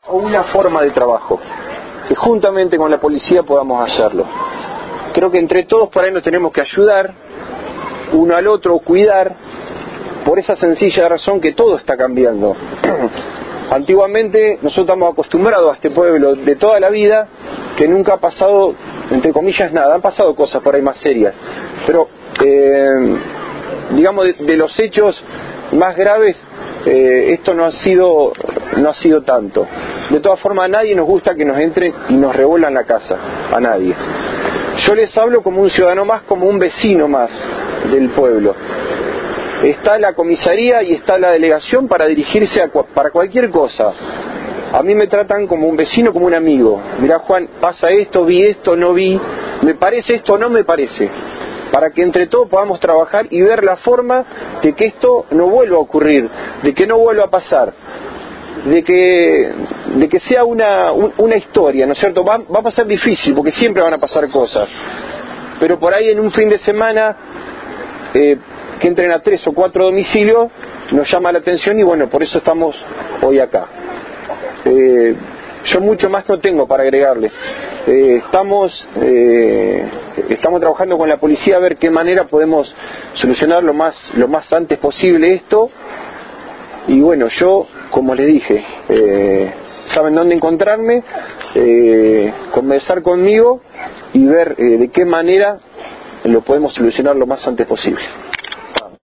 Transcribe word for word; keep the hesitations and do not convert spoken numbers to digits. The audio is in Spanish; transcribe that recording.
o una forma de trabajo, que juntamente con la policía podamos hacerlo. Creo que entre todos por ahí nos tenemos que ayudar, uno al otro, cuidar, por esa sencilla razón que todo está cambiando. Antiguamente nosotros estamos acostumbrados a este pueblo de toda la vida, que nunca ha pasado, entre comillas, nada. Han pasado cosas por ahí más serias, pero eh, digamos de, de los hechos más graves, eh, esto no ha sido no ha sido tanto. De todas formas, a nadie nos gusta que nos entren y nos revuelvan la casa, a nadie. Yo les hablo como un ciudadano más, como un vecino más del pueblo. Está la comisaría y está la delegación para dirigirse a, para cualquier cosa. A mí me tratan como un vecino, como un amigo. Mirá, Juan, pasa esto, vi esto, no vi, me parece esto, no me parece. Para que entre todos podamos trabajar y ver la forma de que esto no vuelva a ocurrir, de que no vuelva a pasar, de que de que sea una, un, una historia, ¿no es cierto? Va, va a pasar difícil, porque siempre van a pasar cosas. Pero por ahí en un fin de semana... Eh, que entren a tres o cuatro domicilios nos llama la atención y bueno, por eso estamos hoy acá. Eh, yo mucho más no tengo para agregarle. Eh, estamos eh, estamos trabajando con la policía a ver qué manera podemos solucionar lo más lo más antes posible esto. Y bueno, yo, como les dije, eh, saben dónde encontrarme, eh, conversar conmigo y ver eh, de qué manera lo podemos solucionar lo más antes posible.